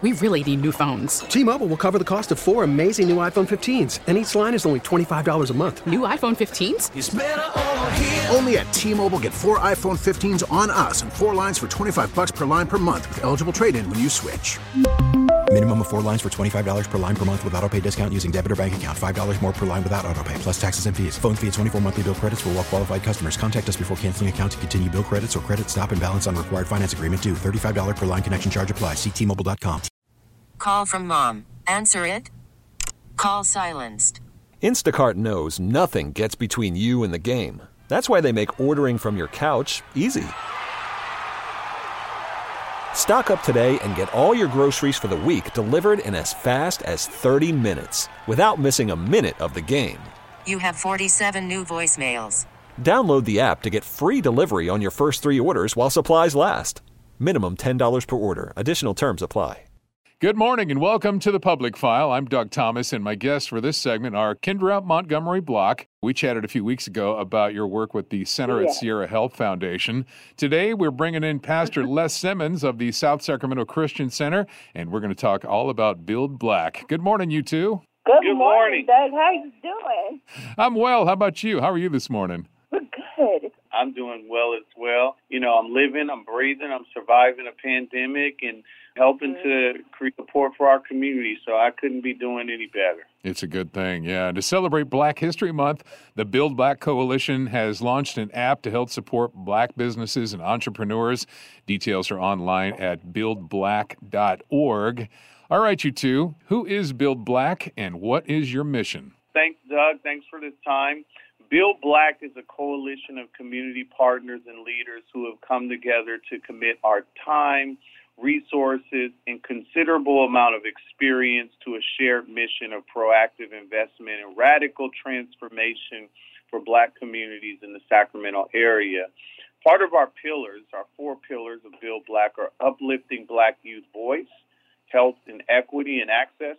We really need new phones. T-Mobile will cover the cost of 4 amazing new iPhone 15s, and each line is only $25 a month. New iPhone 15s? It's better over here. Only at T-Mobile, get 4 iPhone 15s on us and 4 lines for $25 per line per month with eligible trade-in when you switch. Minimum of 4 lines for $25 per line per month with autopay discount using debit or bank account. $5 more per line without autopay, plus taxes and fees. Phone fee at 24 monthly bill credits for well-qualified customers. Contact us before canceling account to continue bill credits or credit stop and balance on required finance agreement due. $35 per line connection charge applies. See T-Mobile.com. Call from mom. Answer it. Call silenced. Instacart knows nothing gets between you and the game. That's why they make ordering from your couch easy. Stock up today and get all your groceries for the week delivered in as fast as 30 minutes without missing a minute of the game. You have 47 new voicemails. Download the app to get free delivery on your first 3 orders while supplies last. Minimum $10 per order. Additional terms apply. Good morning and welcome to the Public File. I'm Doug Thomas, and my guests for this segment are Kendra Montgomery Block. We chatted a few weeks ago about your work with the Center at Sierra Health Foundation. Today, we're bringing in Pastor Les Simmons of the South Sacramento Christian Center, and we're going to talk all about Build Black. Good morning, you two. Good morning, Doug. How you doing? I'm well. How about you? How are you this morning? We're good. I'm doing well as well. You know, I'm living, I'm breathing, I'm surviving a pandemic and helping to create support for our community, so I couldn't be doing any better. It's a good thing, yeah. And to celebrate Black History Month, the Build Black Coalition has launched an app to help support Black businesses and entrepreneurs. Details are online at buildblack.org. All right, you two, who is Build Black and what is your mission? Thanks, Doug. Thanks for this time. Build Black is a coalition of community partners and leaders who have come together to commit our time, resources, and considerable amount of experience to a shared mission of proactive investment and radical transformation for Black communities in the Sacramento area. Part of our pillars, our 4 pillars of Build Black, are uplifting Black youth voice, health and equity and access,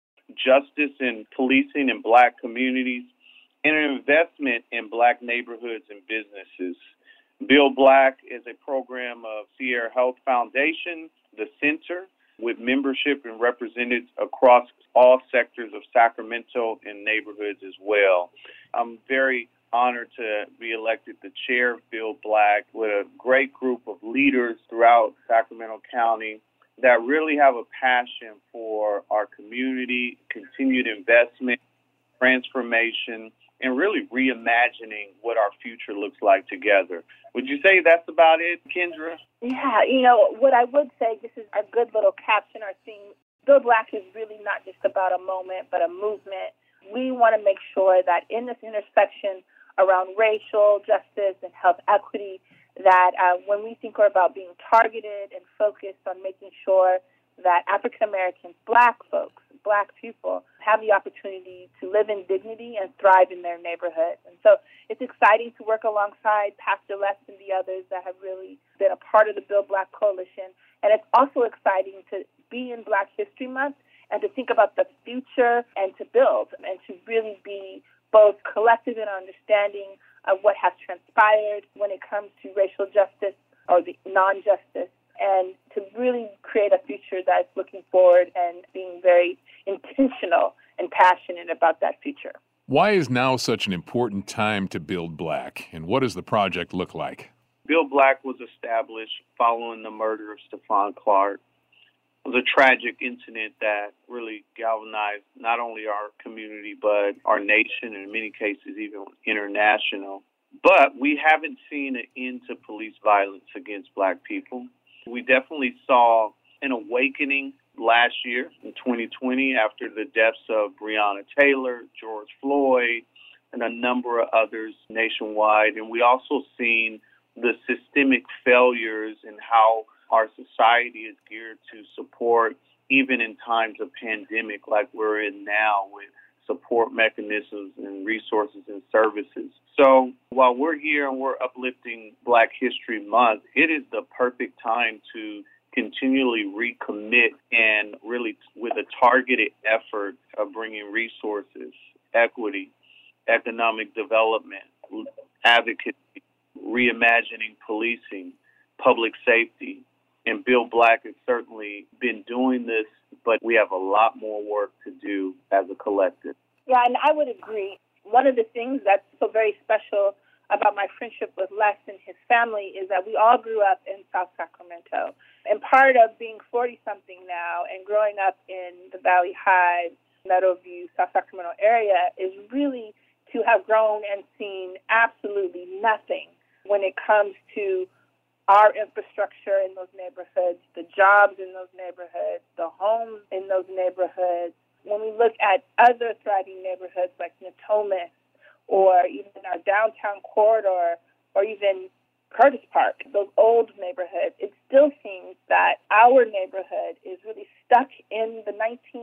justice and policing in Black communities, and an investment in Black neighborhoods and businesses. Build Black is a program of Sierra Health Foundation, the center, with membership and representatives across all sectors of Sacramento and neighborhoods as well. I'm very honored to be elected the chair of Build Black with a great group of leaders throughout Sacramento County that really have a passion for our community, continued investment, transformation, and really reimagining what our future looks like together. Would you say that's about it, Kendra? Yeah, you know, what I would say, this is a good little caption, our theme. Build Black is really not just about a moment, but a movement. We want to make sure that in this intersection around racial justice and health equity, that when we think about being targeted and focused on making sure that African Americans, Black folks, Black people have the opportunity to live in dignity and thrive in their neighborhoods. And so it's exciting to work alongside Pastor Les and the others that have really been a part of the Build Black Coalition. And it's also exciting to be in Black History Month and to think about the future and to build and to really be both collective in our understanding of what has transpired when it comes to racial justice or the non-justice, and to really create a future that's looking forward and being very intentional and passionate about that future. Why is now such an important time to Build Black, and what does the project look like? Build Black was established following the murder of Stephon Clark. It was a tragic incident that really galvanized not only our community, but our nation, and in many cases even international. But we haven't seen an end to police violence against Black people. We definitely saw an awakening last year in 2020 after the deaths of Breonna Taylor, George Floyd, and a number of others nationwide. And we also seen the systemic failures in how our society is geared to support, even in times of pandemic like we're in now, with support mechanisms and resources and services. So while we're here and we're uplifting Black History Month, it is the perfect time to continually recommit and really with a targeted effort of bringing resources, equity, economic development, advocacy, reimagining policing, public safety, And Build Black has certainly been doing this, but we have a lot more work to do as a collective. Yeah, and I would agree. One of the things that's so very special about my friendship with Les and his family is that we all grew up in South Sacramento. And part of being 40-something now and growing up in the Valley High, Meadowview, South Sacramento area is really to have grown and seen absolutely nothing when it comes to our infrastructure in those neighborhoods, the jobs in those neighborhoods, the homes in those neighborhoods. When we look at other thriving neighborhoods like Natomas or even our downtown corridor or even Curtis Park, those old neighborhoods, it still seems that our neighborhood is really stuck in the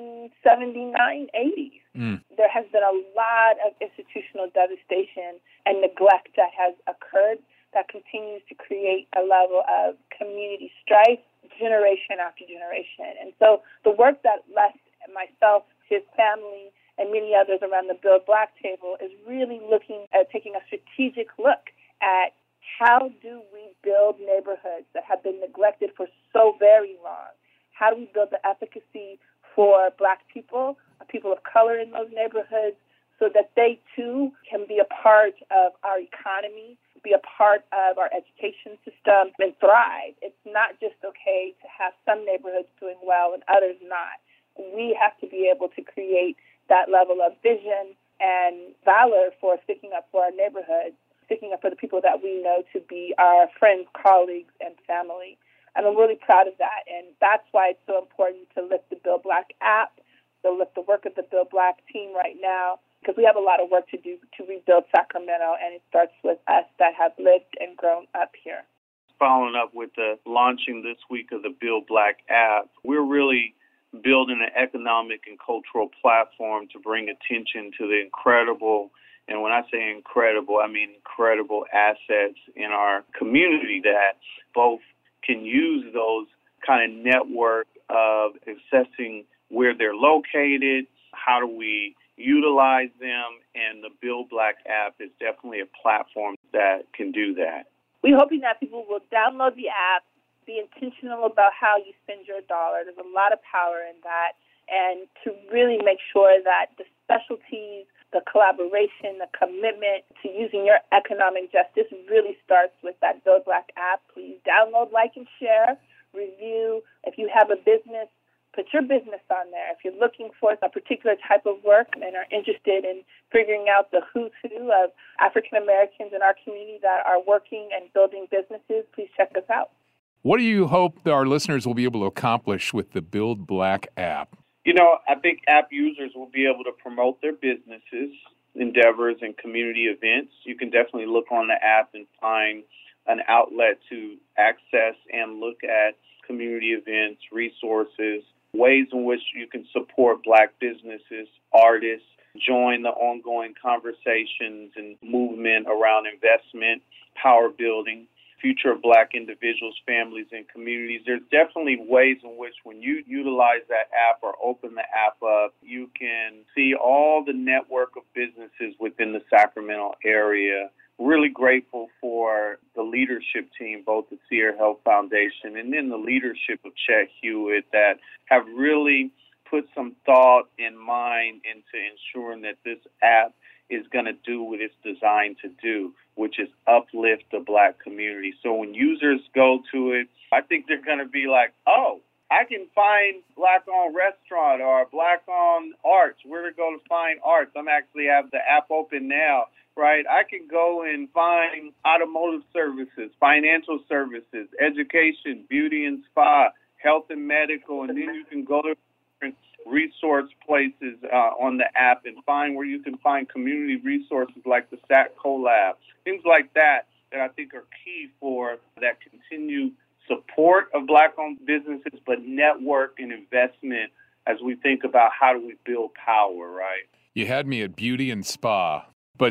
1979-80s. There has been a lot of institutional devastation and neglect that has occurred that continues to create a level of community strife generation after generation. And so the work that Les and myself, his family, and many others around the Build Black table is really looking at taking a strategic look at how do we build neighborhoods that have been neglected for so very long? How do we build the efficacy for Black people of color in those neighborhoods, so that they too can be a part of our economy, be a part of our education system, and thrive. It's not just okay to have some neighborhoods doing well and others not. We have to be able to create that level of vision and valor for sticking up for our neighborhoods, sticking up for the people that we know to be our friends, colleagues, and family. And I'm really proud of that. And that's why it's so important to lift the Build Black app, to lift the work of the Build Black team right now, because we have a lot of work to do to rebuild Sacramento, and it starts with us that have lived and grown up here. Following up with the launching this week of the Build Black app, we're really building an economic and cultural platform to bring attention to the incredible, and when I say incredible, I mean incredible assets in our community that both can use those kind of network of assessing where they're located, how do we utilize them, and the Build Black app is definitely a platform that can do that. We're hoping that people will download the app, be intentional about how you spend your dollar. There's a lot of power in that, and to really make sure that the specialties, the collaboration, the commitment to using your economic justice really starts with that Build Black app. Please download, like, and share, review. If you have a business, put your business on there. If you're looking for a particular type of work and are interested in figuring out the who's who of African Americans in our community that are working and building businesses, please check us out. What do you hope our listeners will be able to accomplish with the Build Black app? You know, I think app users will be able to promote their businesses, endeavors, and community events. You can definitely look on the app and find an outlet to access and look at community events, resources, ways in which you can support Black businesses, artists, join the ongoing conversations and movement around investment, power building, future of Black individuals, families, and communities. There's definitely ways in which when you utilize that app or open the app up, you can see all the network of businesses within the Sacramento area. Really grateful for the leadership team, both the Sierra Health Foundation and then the leadership of Chet Hewitt, that have really put some thought and mind into ensuring that this app is going to do what it's designed to do, which is uplift the Black community. So when users go to it, I think they're going to be like, oh, I can find Black-owned restaurant or Black-owned arts. Where to go to find arts? I'm actually have the app open now, right? I can go and find automotive services, financial services, education, beauty and spa, health and medical, and then you can go to different resource places on the app and find where you can find community resources like the SAC Collab, things like that I think are key for that continued support of Black-owned businesses, but network and investment as we think about how do we build power, right? You had me at beauty and spa. But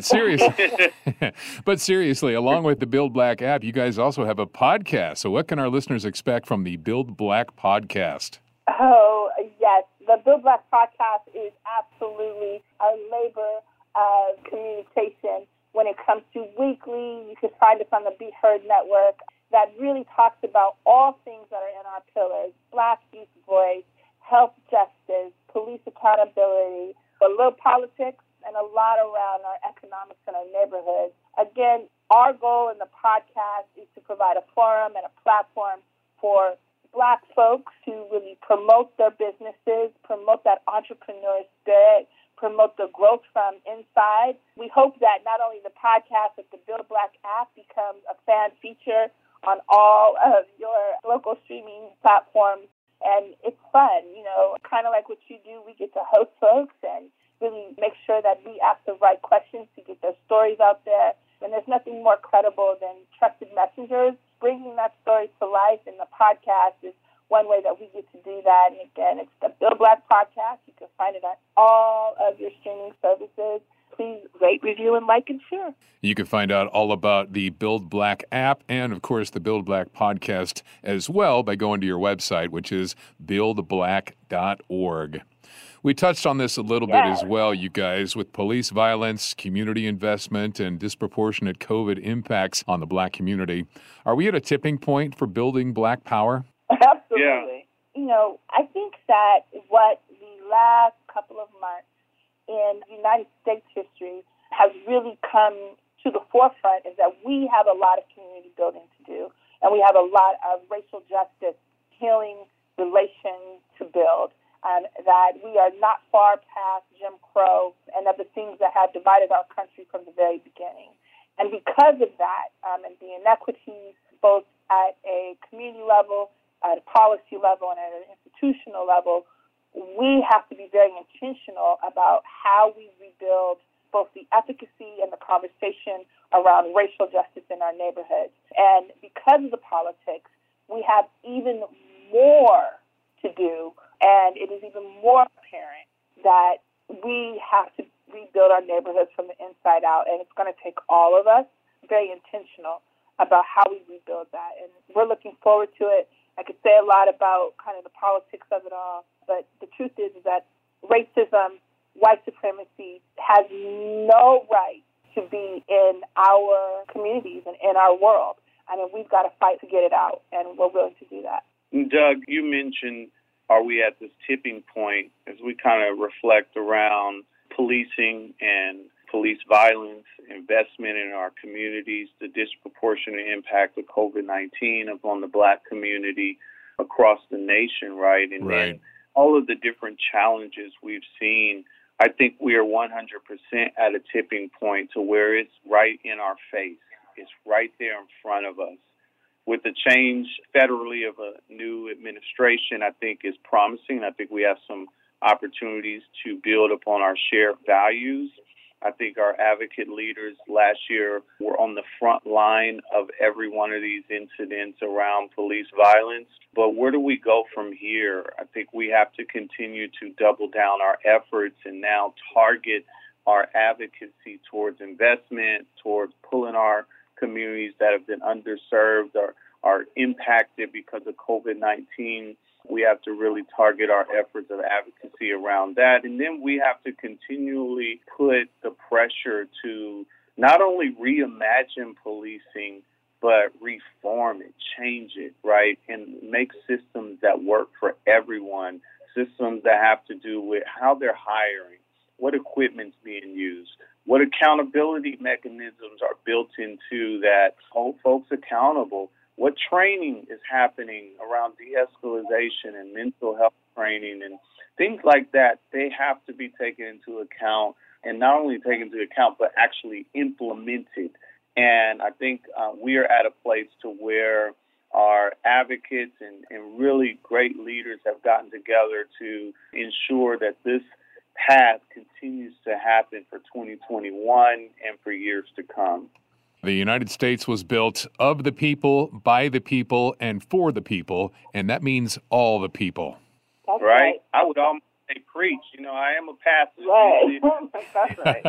seriously, along with the Build Black app, you guys also have a podcast. So what can our listeners expect from the Build Black podcast? Oh, yes. The Build Black podcast is absolutely a labor of communication. When it comes to weekly, you can find us on the Be Heard Network that really talks about all things that are in our pillars: Black youth voice, health justice, police accountability, a little politics, and a lot around our economics and our neighborhoods. Again, our goal in the podcast is to provide a forum and a platform for Black folks to really promote their businesses, promote that entrepreneur spirit, promote the growth from inside. We hope that not only the podcast, but the Build Black app becomes a fan feature on all of your local streaming platforms. And it's fun, kind of like what you do. We get to host folks and really make sure that we ask the right questions to get their stories out there. And there's nothing more credible than trusted messengers. Bringing that story to life in the podcast is one way that we get to do that. And again, it's the Build Black Podcast. You can find it on all of your streaming services. Please rate, review, and like and share. You can find out all about the Build Black app and, of course, the Build Black podcast as well by going to your website, which is buildblack.org. We touched on this a little bit as well, you guys, with police violence, community investment, and disproportionate COVID impacts on the Black community. Are we at a tipping point for building Black power? Absolutely. Yeah. I think that what the last couple of months in United States history has really come to the forefront is that we have a lot of community building to do, and we have a lot of racial justice, healing relations to build. That we are not far past Jim Crow and of the things that have divided our country from the very beginning. And because of that, and the inequities, both at a community level, at a policy level, and at an institutional level, we have to be very intentional about how we rebuild both the efficacy and the conversation around racial justice in our neighborhoods. And because of the politics, we have even more to do. And it is even more apparent that we have to rebuild our neighborhoods from the inside out. And it's going to take all of us very intentional about how we rebuild that. And we're looking forward to it. I could say a lot about kind of the politics of it all, but the truth is that racism, white supremacy has no right to be in our communities and in our world. I mean, we've got to fight to get it out, and we're willing to do that. Doug, you mentioned, are we at this tipping point as we kind of reflect around policing and police violence, investment in our communities, the disproportionate impact of COVID-19 upon the Black community across the nation, right? And then all of the different challenges we've seen. I think we are 100% at a tipping point to where it's right in our face. It's right there in front of us. With the change federally of a new administration, I think is promising. I think we have some opportunities to build upon our shared values. I think our advocate leaders last year were on the front line of every one of these incidents around police violence. But where do we go from here? I think we have to continue to double down our efforts and now target our advocacy towards investment, towards pulling our communities that have been underserved or are impacted because of COVID-19. We have to really target our efforts of advocacy around that. And then we have to continually put the pressure to not only reimagine policing, but reform it, change it, right? And make systems that work for everyone, systems that have to do with how they're hiring, what equipment's being used, what accountability mechanisms are built into that hold folks accountable, what training is happening around de-escalation and mental health training and things like that. They have to be taken into account, and not only taken into account, but actually implemented. And I think we are at a place to where our advocates and really great leaders have gotten together to ensure that this path continues to happen for 2021 and for years to come. The United States was built of the people, by the people, and for the people, and that means all the people. That's right? I would almost say preach. You know, I am a pastor. Right.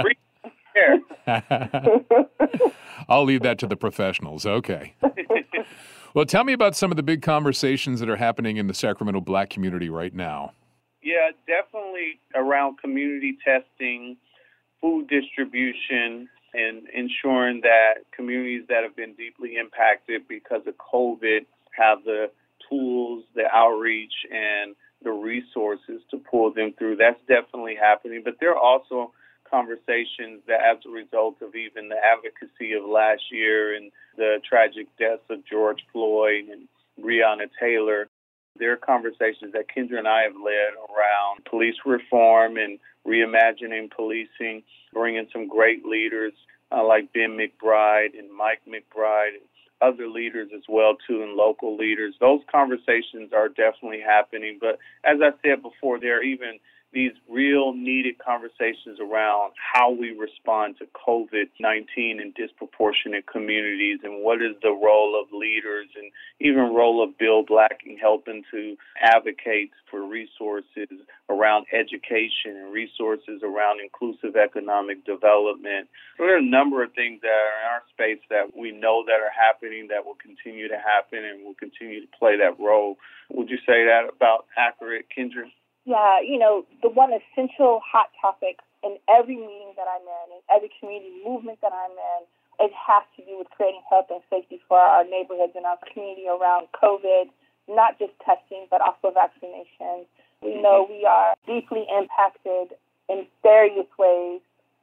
Preach there. I'll leave that to the professionals. Okay. Well, tell me about some of the big conversations that are happening in the Sacramento Black community right now. Yeah, definitely around community testing, food distribution, and ensuring that communities that have been deeply impacted because of COVID have the tools, the outreach, and the resources to pull them through. That's definitely happening. But there are also conversations that, as a result of even the advocacy of last year and the tragic deaths of George Floyd and Breonna Taylor, there are conversations that Kendra and I have led around police reform and reimagining policing, bringing some great leaders like Ben McBride and Mike McBride and other leaders as well, too, and local leaders. Those conversations are definitely happening. But as I said before, there are even these real needed conversations around how we respond to COVID-19 in disproportionate communities and what is the role of leaders and even role of Build Black in helping to advocate for resources around education and resources around inclusive economic development. So there are a number of things that are in our space that we know that are happening, that will continue to happen and will continue to play that role. Would you say that about accurate, Kendra? Yeah, the one essential hot topic in every meeting that I'm in every community movement that I'm in, it has to do with creating health and safety for our neighborhoods and our community around COVID, not just testing, but also vaccinations. We know we are deeply impacted in various ways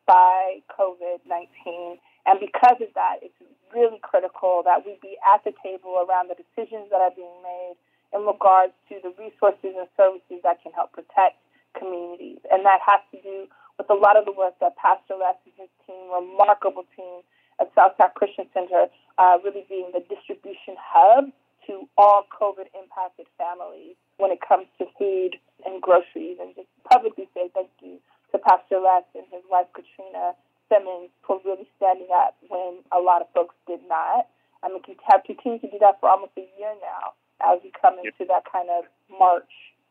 by COVID-19. And because of that, it's really critical that we be at the table around the decisions that are being made in regards to the resources and services that can help protect communities. And that has to do with a lot of the work that Pastor Les and his team, remarkable team at Southside Christian Center, really being the distribution hub to all COVID-impacted families when it comes to food and groceries. And just publicly say thank you to Pastor Les and his wife, Katrina Simmons, for really standing up when a lot of folks did not. I mean, we have continued to do that for almost a year now, as we come into that kind of March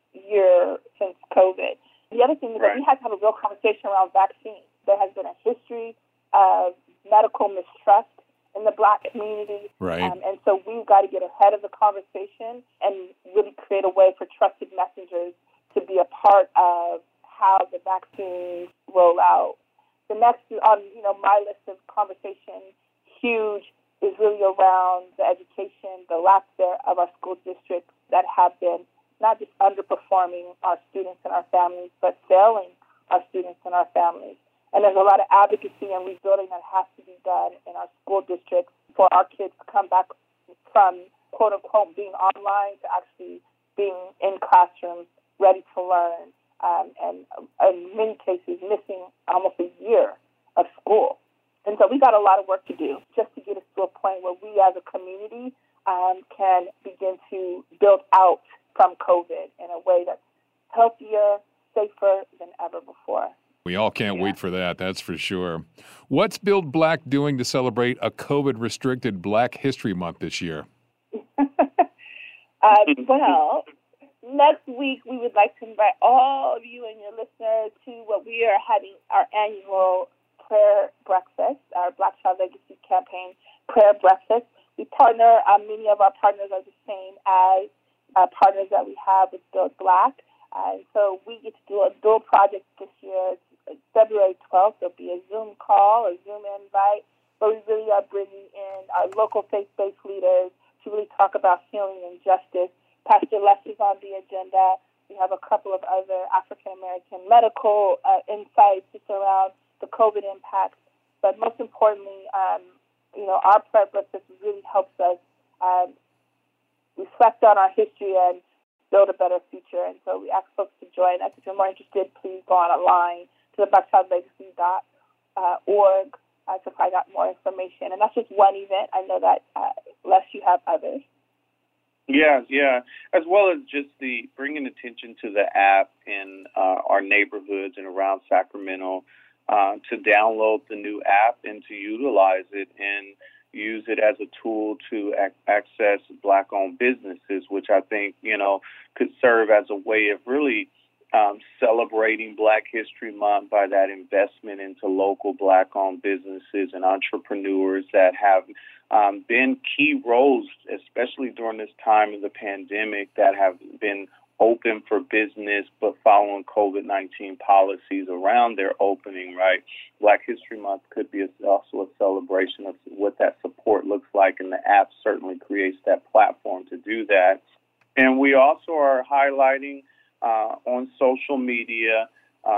year since COVID. The other thing is that we have to have a real conversation around vaccines. There has been a history of medical mistrust in the Black community. Right. And so we've got to get ahead of the conversation and really create a way for trusted messengers to be a part of how the vaccines roll out. The next on my list of conversation, huge, is really around the education, the lack there of our school districts that have been not just underperforming our students and our families, but failing our students and our families. And there's a lot of advocacy and rebuilding that has to be done in our school districts for our kids to come back from, quote unquote, being online to actually being in classrooms, ready to learn, and in many cases missing almost a year of school. And so we got a lot of work to do just to get us to a point where we as a community can begin to build out from COVID in a way that's healthier, safer than ever before. We all can't wait for that, that's for sure. What's Build Black doing to celebrate a COVID-restricted Black History Month this year? Well, next week we would like to invite all of you and your listeners to what we are having our annual prayer breakfast, our Black Child Legacy Campaign prayer breakfast. We partner, many of our partners are the same as partners that we have with Build Black. And so we get to do a dual project this year. It's February 12th. There'll be a Zoom call, a Zoom invite, where we really are bringing in our local faith-based leaders to really talk about healing and justice. Pastor Les is on the agenda. We have a couple of other African-American medical insights just around the COVID impacts. But most importantly, our prayer breakfast really helps us reflect on our history and build a better future. And so we ask folks to join us. If you're more interested, please go online to the blackchildlegacy.org to find out more information. And that's just one event. I know that, Les, you have others. Yeah. As well as just the bringing attention to the app in our neighborhoods and around Sacramento, to download the new app and to utilize it and use it as a tool to access Black-owned businesses, which I think, could serve as a way of really celebrating Black History Month by that investment into local Black-owned businesses and entrepreneurs that have been key roles, especially during this time of the pandemic, that have been open for business, but following COVID-19 policies around their opening, right? Black History Month could be also a celebration of what that support looks like, and the app certainly creates that platform to do that. And we also are highlighting on social media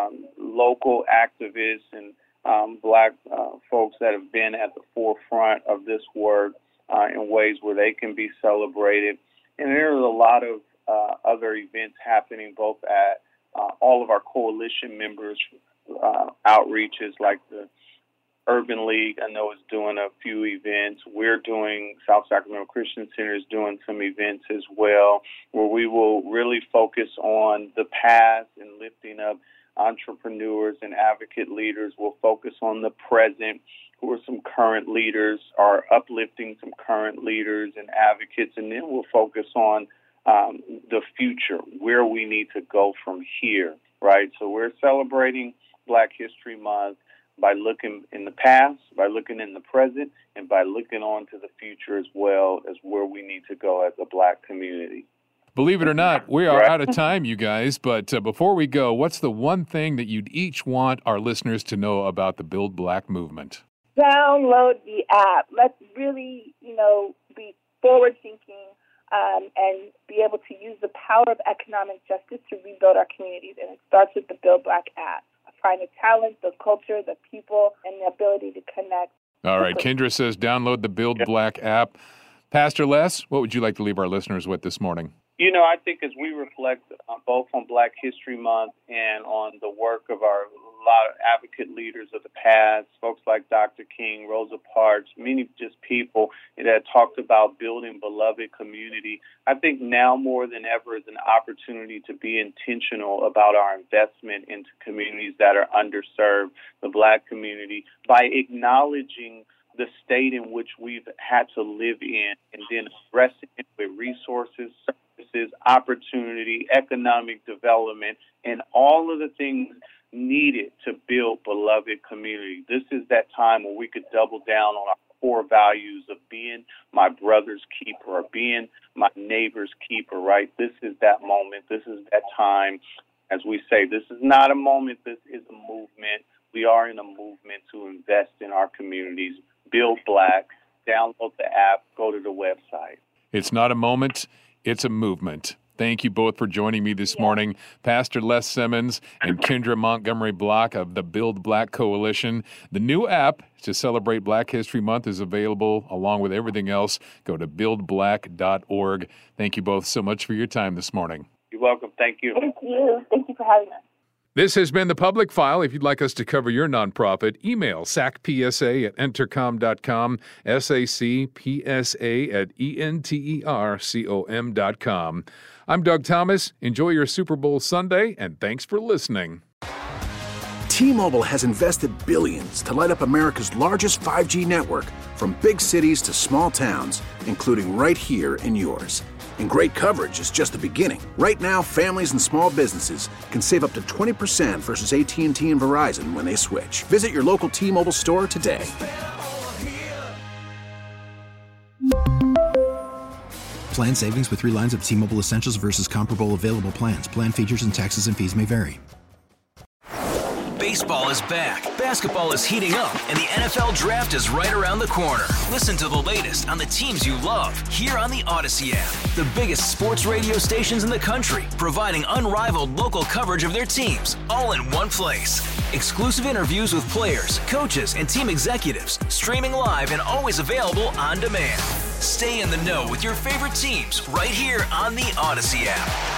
local activists and Black folks that have been at the forefront of this work in ways where they can be celebrated. And there's a lot of other events happening both at all of our coalition members' outreaches, like the Urban League, I know, is doing a few events. We're doing, South Sacramento Christian Center is doing some events as well, where we will really focus on the past and lifting up entrepreneurs and advocate leaders. We'll focus on the present, who are some current leaders, are uplifting some current leaders and advocates, and then we'll focus on the future, where we need to go from here, right? So we're celebrating Black History Month by looking in the past, by looking in the present, and by looking on to the future as well as where we need to go as a Black community. Believe it or not, we are out of time, you guys. But before we go, what's the one thing that you'd each want our listeners to know about the Build Black movement? Download the app. Let's really, be forward-thinking and be able to use the power of economic justice to rebuild our communities. And it starts with the Build Black app. Find the talent, the culture, the people, and the ability to connect. All right. Kendra says download the Build Black app. Pastor Les, what would you like to leave our listeners with this morning? I think as we reflect both on Black History Month and on the work of a lot of advocate leaders of the past, folks like Dr. King, Rosa Parks, many just people that talked about building beloved community, I think now more than ever is an opportunity to be intentional about our investment into communities that are underserved, the Black community, by acknowledging the state in which we've had to live in and then addressing it with resources, services, opportunity, economic development, and all of the things needed to build beloved community. This is that time when we could double down on our core values of being my brother's keeper or being my neighbor's keeper, right? This is that moment. This is that time. As we say, this is not a moment. This is a movement. We are in a movement to invest in our communities. Build Black. Download the app. Go to the website. It's not a moment. It's a movement. Thank you both for joining me this morning. Pastor Les Simmons and Kendra Montgomery Block of the Build Black Coalition. The new app to celebrate Black History Month is available along with everything else. Go to buildblack.org. Thank you both so much for your time this morning. You're welcome. Thank you. Thank you. Thank you for having us. This has been The Public File. If you'd like us to cover your nonprofit, email sacpsa@entercom.com, sacpsa@entercom.com. I'm Doug Thomas. Enjoy your Super Bowl Sunday, and thanks for listening. T-Mobile has invested billions to light up America's largest 5G network, from big cities to small towns, including right here in yours. And great coverage is just the beginning. Right now, families and small businesses can save up to 20% versus AT&T and Verizon when they switch. Visit your local T-Mobile store today. Plan savings with 3 lines of T-Mobile Essentials versus comparable available plans. Plan features and taxes and fees may vary. Baseball is back, basketball is heating up, and the NFL Draft is right around the corner. Listen to the latest on the teams you love here on the Odyssey app. The biggest sports radio stations in the country, providing unrivaled local coverage of their teams, all in one place. Exclusive interviews with players, coaches, and team executives, streaming live and always available on demand. Stay in the know with your favorite teams right here on the Odyssey app.